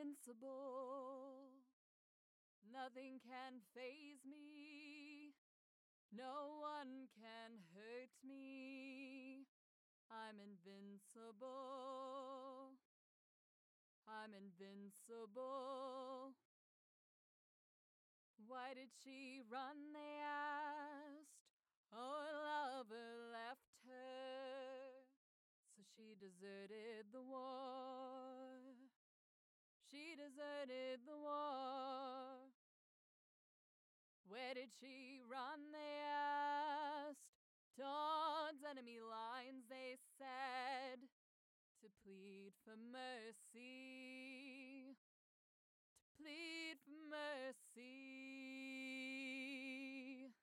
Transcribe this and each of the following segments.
invincible. Nothing can faze me. No one can hurt me. I'm invincible. I'm invincible. Why did she run, they asked. Oh, her lover left her. So she deserted the war. She deserted the war. Where did she run, they asked. Towards enemy lines, they said, to plead for mercy. To plead for mercy.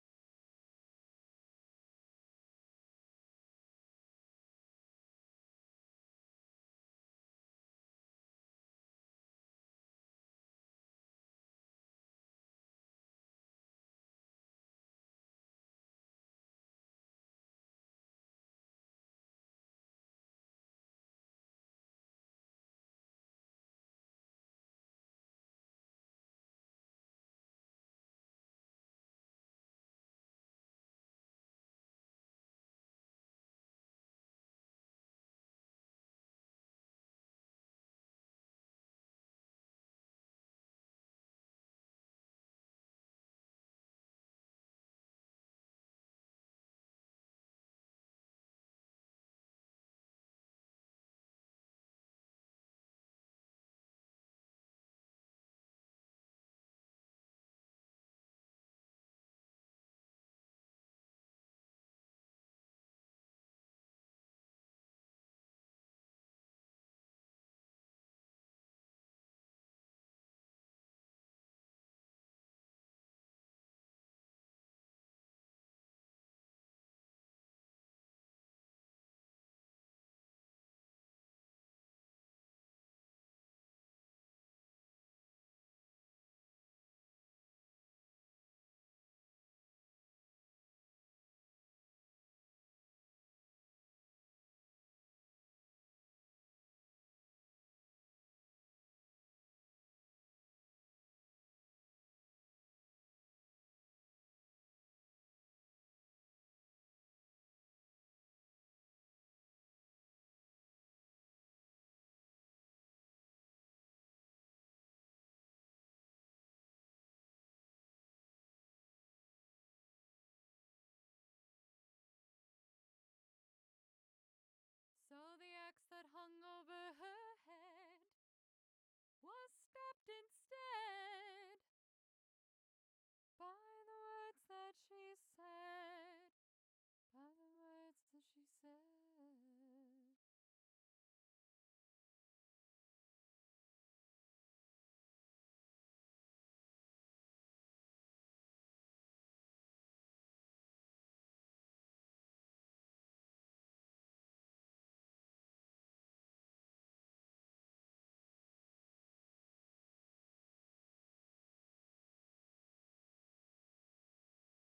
So the axe that hung over her head was stopped instead by the words that she said. By the words that she said.